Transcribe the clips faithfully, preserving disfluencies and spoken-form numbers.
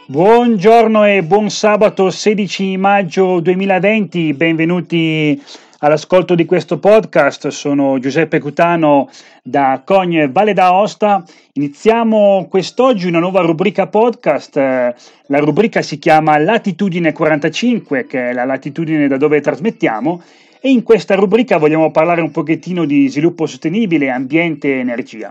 Buongiorno e buon sabato sedici maggio duemilaventi, benvenuti all'ascolto di questo podcast. Sono Giuseppe Cutano da Cogne, Valle d'Aosta. Iniziamo quest'oggi una nuova rubrica podcast. La rubrica si chiama Latitudine quarantacinque, che è la latitudine da dove trasmettiamo, e in questa rubrica vogliamo parlare un pochettino di sviluppo sostenibile, ambiente e energia.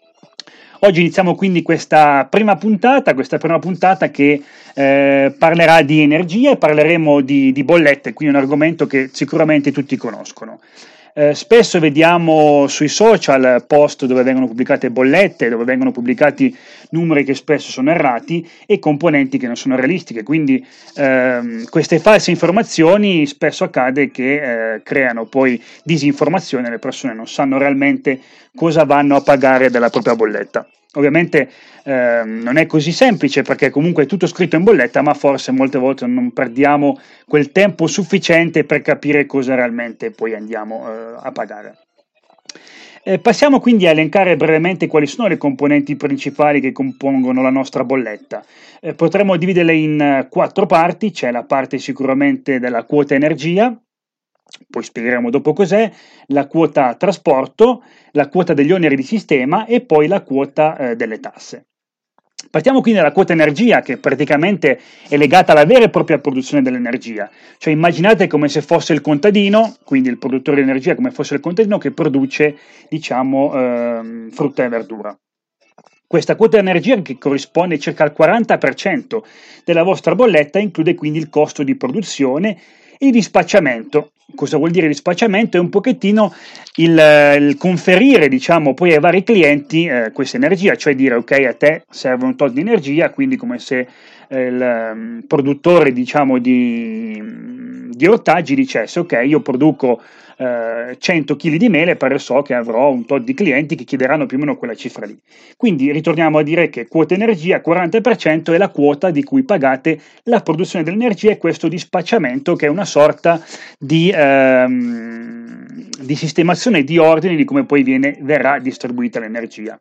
Oggi iniziamo quindi questa prima puntata, questa prima puntata che eh, parlerà di energia e parleremo di, di bollette, quindi un argomento che sicuramente tutti conoscono. Eh, spesso vediamo sui social post dove vengono pubblicate bollette, dove vengono pubblicati numeri che spesso sono errati e componenti che non sono realistiche, quindi ehm, queste false informazioni spesso accade che eh, creano poi disinformazione, le persone non sanno realmente cosa vanno a pagare della propria bolletta. Ovviamente eh, non è così semplice perché comunque è tutto scritto in bolletta, ma forse molte volte non perdiamo quel tempo sufficiente per capire cosa realmente poi andiamo eh, a pagare. Eh, passiamo quindi a elencare brevemente quali sono le componenti principali che compongono la nostra bolletta. Eh, potremmo dividerle in quattro parti. C'è la parte sicuramente della quota energia, poi spiegheremo dopo cos'è, la quota trasporto, la quota degli oneri di sistema e poi la quota eh, delle tasse. Partiamo quindi dalla quota energia, che praticamente è legata alla vera e propria produzione dell'energia. Cioè immaginate come se fosse il contadino, quindi il produttore di energia come fosse il contadino che produce, diciamo, eh, frutta e verdura. Questa quota energia, che corrisponde circa al quaranta per cento della vostra bolletta, include quindi il costo di produzione e di dispacciamento. Cosa vuol dire dispacciamento? È un pochettino il, il conferire, diciamo, poi ai vari clienti eh, questa energia, cioè dire ok, a te serve un tot di energia, quindi come se eh, il um, produttore, diciamo, di, di ortaggi dicesse ok, io produco eh, cento chili di mele, però so che avrò un tot di clienti che chiederanno più o meno quella cifra lì. Quindi ritorniamo a dire che quota energia quaranta per cento è la quota di cui pagate la produzione dell'energia e questo dispacciamento, che è una sorta di, ehm, di sistemazione di ordini di come poi viene, verrà distribuita l'energia.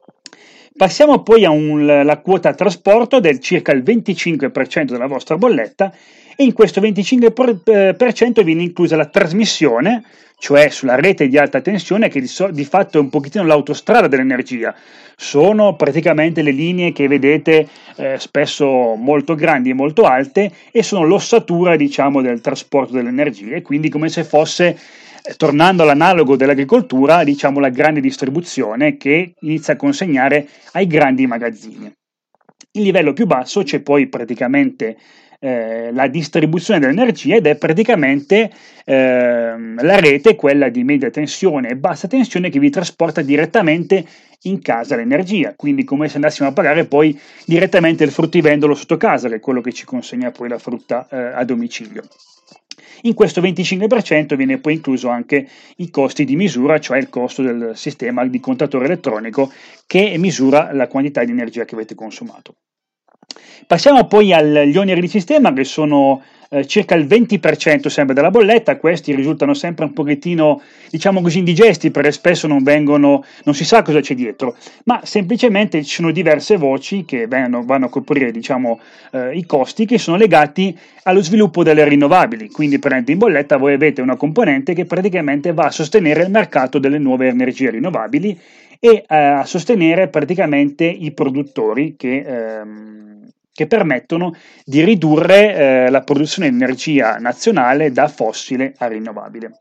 Passiamo poi alla quota trasporto del circa il venticinque per cento della vostra bolletta, e in questo venticinque per cento viene inclusa la trasmissione, cioè sulla rete di alta tensione, che di, so, di fatto è un pochettino l'autostrada dell'energia. Sono praticamente le linee che vedete eh, spesso molto grandi e molto alte, e sono l'ossatura, diciamo, del trasporto dell'energia, e quindi come se fosse, eh, tornando all'analogo dell'agricoltura, diciamo la grande distribuzione che inizia a consegnare ai grandi magazzini. Il livello più basso c'è poi praticamente eh, la distribuzione dell'energia, ed è praticamente eh, la rete, quella di media tensione e bassa tensione, che vi trasporta direttamente in casa l'energia, quindi come se andassimo a pagare poi direttamente il fruttivendolo sotto casa, che è quello che ci consegna poi la frutta eh, a domicilio. In questo venticinque per cento viene poi incluso anche i costi di misura, cioè il costo del sistema di contatore elettronico che misura la quantità di energia che avete consumato. Passiamo poi agli oneri di sistema, che sono eh, circa il venti per cento sempre della bolletta. Questi risultano sempre un pochettino, diciamo così, indigesti, perché spesso non vengono, non si sa cosa c'è dietro, ma semplicemente ci sono diverse voci che vanno, vanno a coprire, diciamo, eh, i costi che sono legati allo sviluppo delle rinnovabili. Quindi per esempio in bolletta voi avete una componente che praticamente va a sostenere il mercato delle nuove energie rinnovabili e eh, a sostenere praticamente i produttori che ehm, che permettono di ridurre eh, la produzione di energia nazionale da fossile a rinnovabile.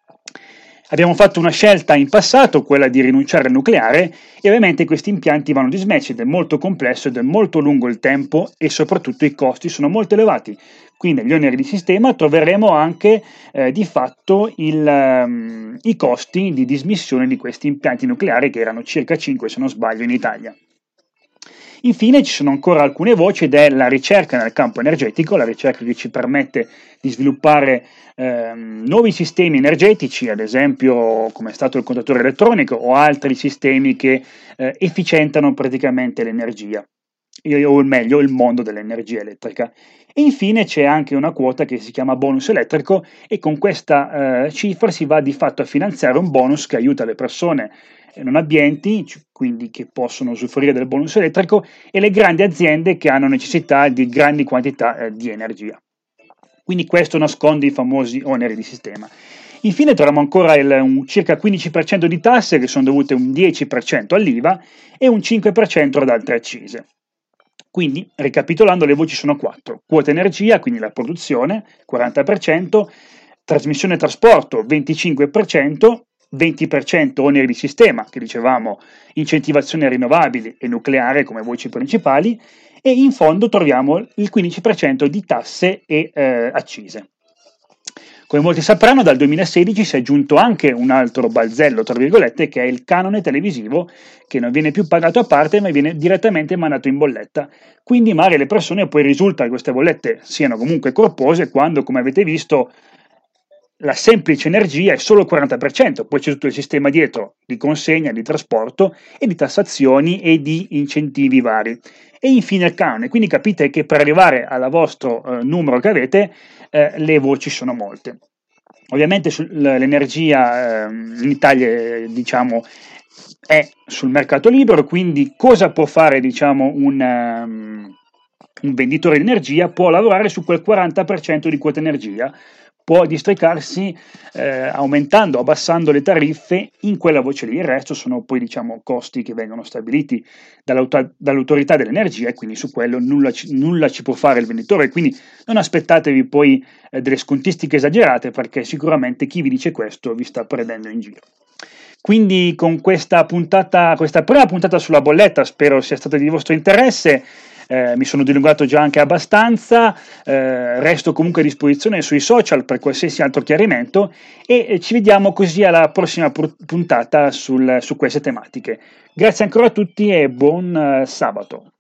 Abbiamo fatto una scelta in passato, quella di rinunciare al nucleare, e ovviamente questi impianti vanno dismessi ed è molto complesso ed è molto lungo il tempo, e soprattutto i costi sono molto elevati. Quindi negli oneri di sistema troveremo anche eh, di fatto il, um, i costi di dismissione di questi impianti nucleari, che erano circa cinque, se non sbaglio, in Italia. Infine ci sono ancora alcune voci, ed è la ricerca nel campo energetico, la ricerca che ci permette di sviluppare ehm, nuovi sistemi energetici, ad esempio come è stato il contatore elettronico o altri sistemi che eh, efficientano praticamente l'energia, o meglio il mondo dell'energia elettrica. E infine c'è anche una quota che si chiama bonus elettrico e con questa eh, cifra si va di fatto a finanziare un bonus che aiuta le persone non abbienti, quindi che possono usufruire del bonus elettrico, e le grandi aziende che hanno necessità di grandi quantità eh, di energia. Quindi questo nasconde i famosi oneri di sistema. Infine troviamo ancora il, un circa quindici per cento di tasse che sono dovute un dieci per cento all'I V A e un cinque per cento ad altre accise. Quindi, ricapitolando, le voci sono quattro. Quota energia, quindi la produzione, quaranta per cento, trasmissione e trasporto, venticinque per cento, venti per cento oneri di sistema, che dicevamo incentivazione rinnovabili e nucleare come voci principali, e in fondo troviamo il quindici per cento di tasse e eh, accise. Come molti sapranno, dal duemilasedici si è aggiunto anche un altro balzello, tra virgolette, che è il canone televisivo, che non viene più pagato a parte, ma viene direttamente mandato in bolletta. Quindi magari le persone poi risulta che queste bollette siano comunque corpose, quando, come avete visto, la semplice energia è solo il quaranta per cento, poi c'è tutto il sistema dietro di consegna, di trasporto e di tassazioni e di incentivi vari. E infine il canone, quindi capite che per arrivare al vostro eh, numero che avete, eh, le voci sono molte. Ovviamente sul, l'energia eh, in Italia, diciamo, è sul mercato libero, quindi cosa può fare, diciamo, un, um, un venditore di energia? Può lavorare su quel quaranta per cento di quota energia, può districarsi eh, aumentando, abbassando le tariffe in quella voce lì. Il resto sono poi, diciamo, costi che vengono stabiliti dall'autorità dell'energia e quindi su quello nulla ci, nulla ci può fare il venditore. Quindi non aspettatevi poi eh, delle scontistiche esagerate, perché sicuramente chi vi dice questo vi sta prendendo in giro. Quindi con questa puntata, questa prima puntata sulla bolletta, spero sia stata di vostro interesse. Eh, mi sono dilungato già anche abbastanza, eh, resto comunque a disposizione sui social per qualsiasi altro chiarimento e eh, ci vediamo così alla prossima puntata sul, su queste tematiche. Grazie ancora a tutti e buon eh, sabato.